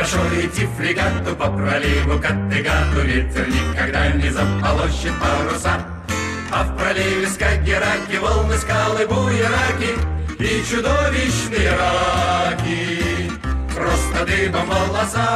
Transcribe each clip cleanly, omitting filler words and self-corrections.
Хорошо идти фрегату по проливу Каттегату, ветер никогда не заполощет паруса. А в проливе Скагераки волны, скалы, буераки и чудовищные раки. Просто дыбом волоса,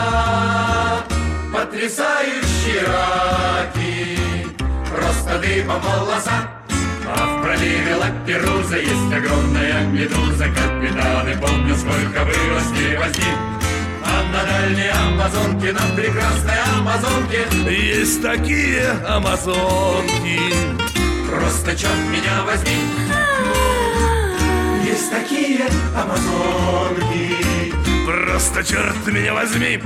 потрясающие раки. Просто дыбом волоса. А в проливе Лаперуза есть огромная медуза. Капитаны, помню, сколько было с ней возни. А на дальней Амазонке, на прекрасной Амазонке, есть такие амазонки. Просто черт меня возьми, есть такие амазонки. Просто черт меня возьми.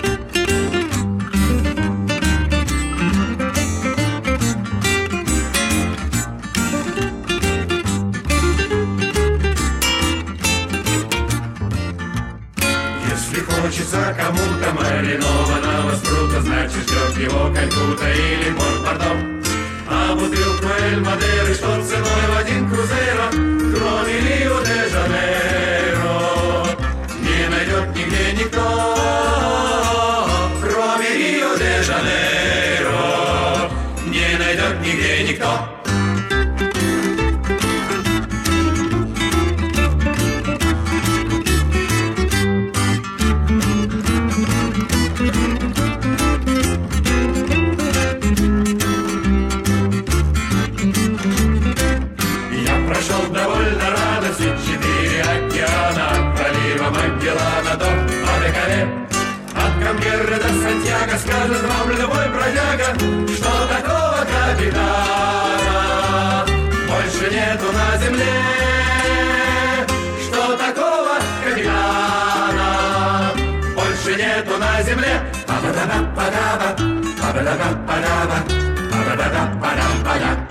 Если хочется кому-то маринованного спрута, значит ждет его Калькутта или Порт-Пардон. А бутылку Эль-Мадеры, что ценой в 1 крузейро, кроме Рио-де-Жанейро, не найдет нигде никто, кроме Рио-де-Жанейро, не найдет нигде никто. Довольно рано все 4 океана, от пролива Магеллана до Адекале. От Камберы до Сантьяго скажет вам любой бродяга, что такого капитана больше нету на земле. Что такого капитана больше нету на земле. Па-ба-да-ба-ба-да-ба, па-ба-да-ба-ба-да-ба, па-ба-да-ба-ба-да-ба-да.